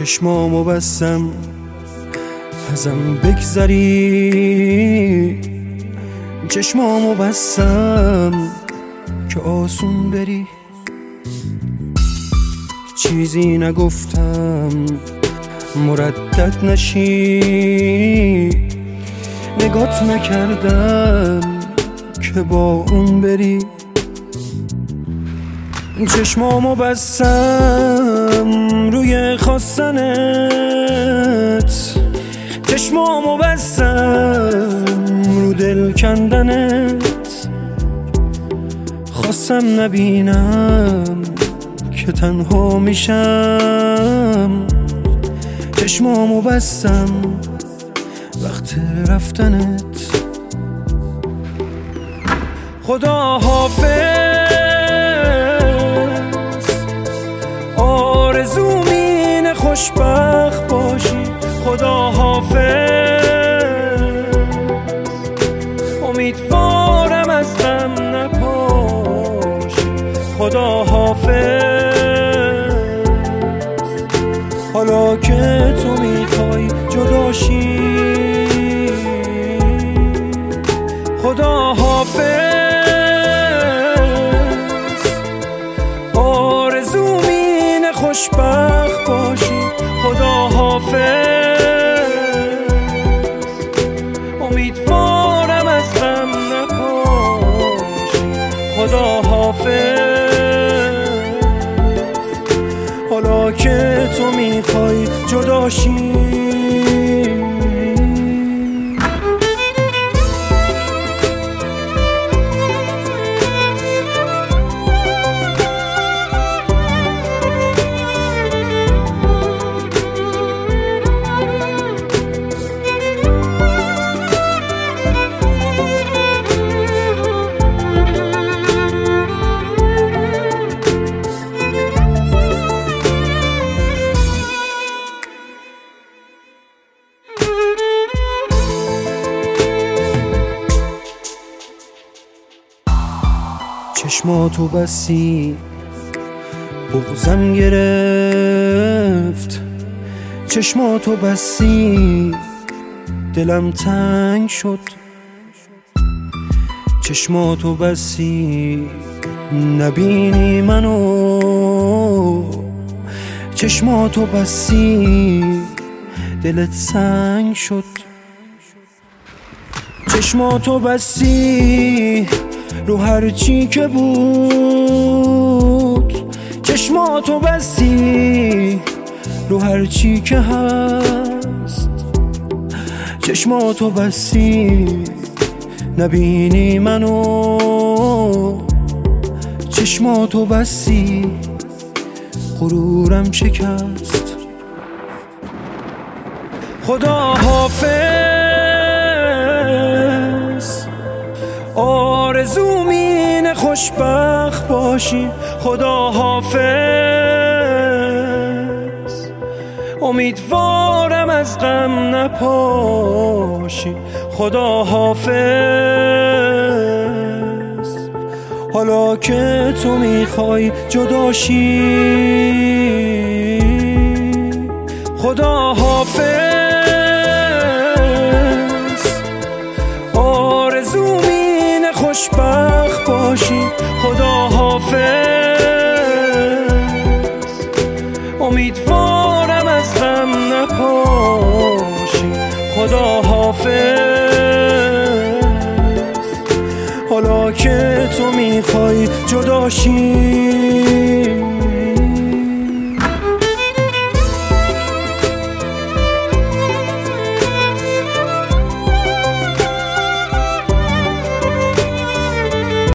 چشمامو بستم ازم بگذری، چشمامو بستم که آسون بری. چیزی نگفتم مردد نشی، نگات نکردم که با اون بری. چشمامو بستم روی خواستنت، چشمامو بستم رو دل کندنت. خواستم نبینم که تنها میشم، چشمامو بستم وقت رفتنت. خدا حافظ، آرزوم اینه خوشبخت باشی. خدا حافظ، امیدوارم از غم نپاشی. خدا حافظ، حالا که تو میخوای جداشی. خدا حافظ، آرزوم اینه خوشبخت باشی. خدا حافظ، امیدوارم از غم نپاشی. خدا حافظ، حالا که تو میخوای جداشی. چشماتو بستی بغضم گرفت، چشماتو بستی دلم تنگ شد. چشماتو بستی نبینی منو، چشماتو بستی دلت سنگ شد. چشماتو بستی رو هر چی که بود، چشماتو بستی رو هر چی که هست. چشماتو بستی نبینی منو، چشماتو بستی غرورم شکست. خدا حافظ، آرزوم اینه خوشبخت باشی. خدا حافظ، امیدوارم از غم نپاشی. خدا حافظ، حالا که تو میخوای جداشی. خدا حافظ، آرزوم اینه خوشبخت باشی. خدا حافظ، امیدوارم از غم نپاشی. خدا حافظ، حالا که تو میخوای جداشی.